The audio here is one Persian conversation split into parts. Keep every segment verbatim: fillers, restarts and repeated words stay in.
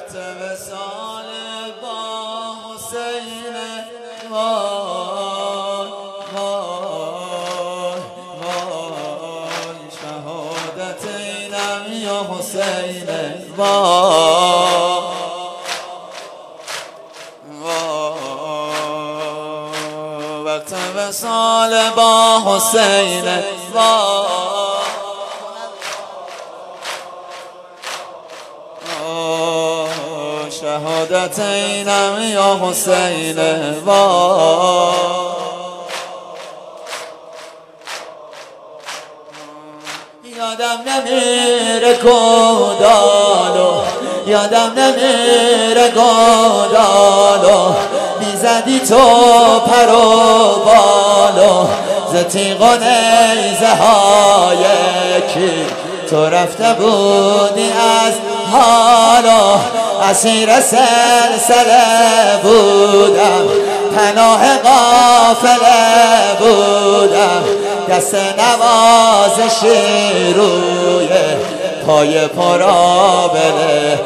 وقت وصال با حسین وای وای وای شهادت اینم یا حسین وای وای وقت وصال با حسین وای شهادت اینم یا حسین وای یادم نمیره گودالو یادم نمیره گودالو میزدی تو پر و بالو ز تیغ و نیزه های کی تو رفته بودی از حالا اسیر سلسله بودم پناه قافله بودم دست نوازشی روی پای پرآبله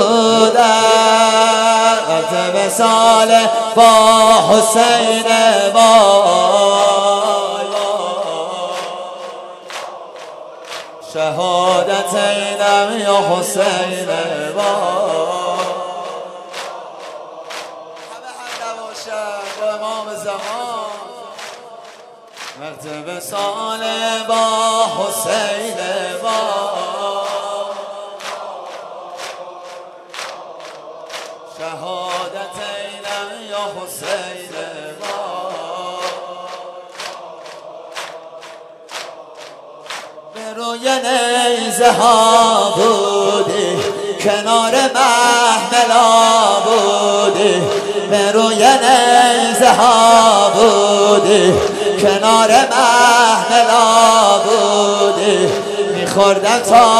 بودم وقت وصال با حسین وای شهادت اینم یا حسین وای امام زمان وقت وصال با حسین وای شهادت اینم یا حسین وای به روی نیزه ها بودی کنار محملا بودی به روی نیزه ها بودی کنار محملا بودی میخوردن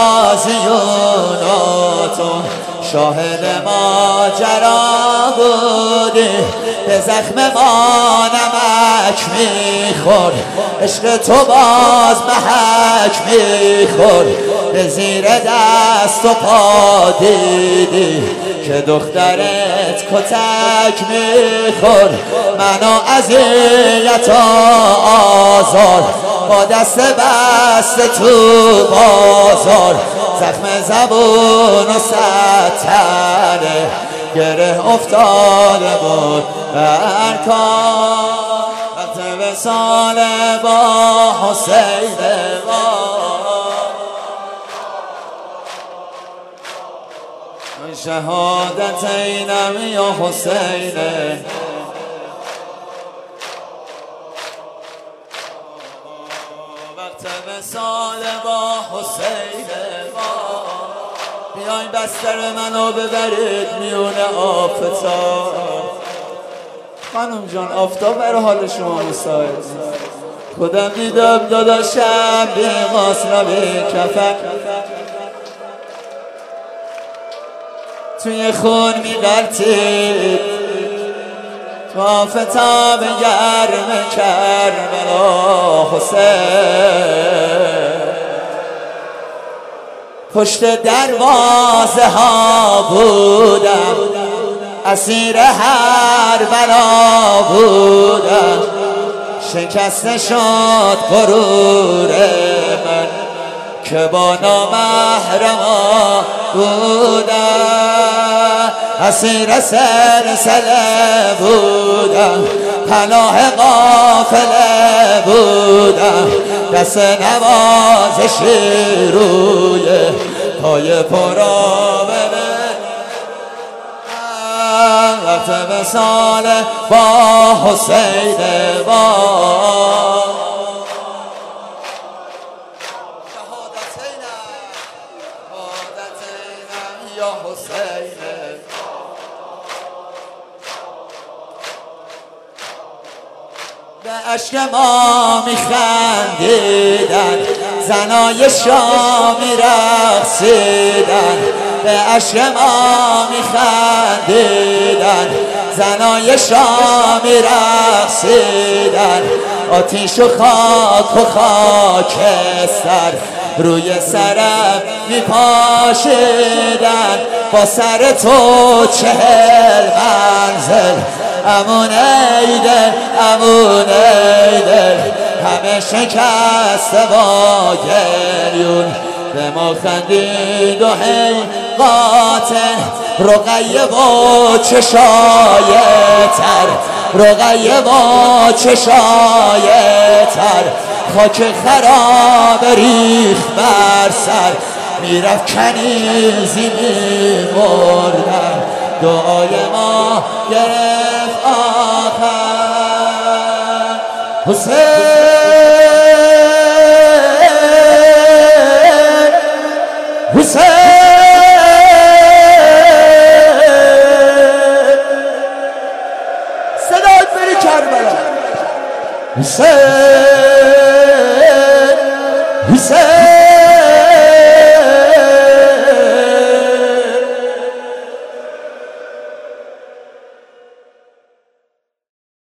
تازیوناتو شاهد ماجرا بودی به زخم ما نمک میخور عشق تو باز محک میخور به زیر دست و پا دیدی که دخترت کتک میخور منو اذیت و آزار با دست بسته تو بازار زخم زبون و ستره گره افتاده بود بر کار وقت وصال با حسین وای شهادت اینم یا حسین وقت وصال با حسین بیاین بستر منو ببرید میونه آفتاب خانم جان آفتاب برای حال شما مساعد خودم دیدم داداشم بی غاص بی کفن توی خون میغلطید تو آفتاب گرم کربلا حسین پشت دروازه ها بودم اسیر هر بلا بودم شکسته شد غرور من که با نامحرما بودم اسیر سلسله بودم پناه قافله بودم دست نوازشی روی پای پرآبله وقت وصال با حسین وای شهادتینم شهادتینم یا حسین به عشق ما میخندیدن زنای شامی رقصیدن به عشق ما میخندیدن زنای شامی رقصیدن آتیش و خاک و خاکستر روی سرم میپاشیدن با سر تو چهل منزل امون ایدل امون ایدل همه شکسته با گریون به ما خندید و هی قاتل رقیه با چشای تر رقیه با چشای تر خاک خراب ریخ بر سر میرفت کنیزی میمردن دعای ما گرفت آخر حسین حسین صدات بری کربلا حسین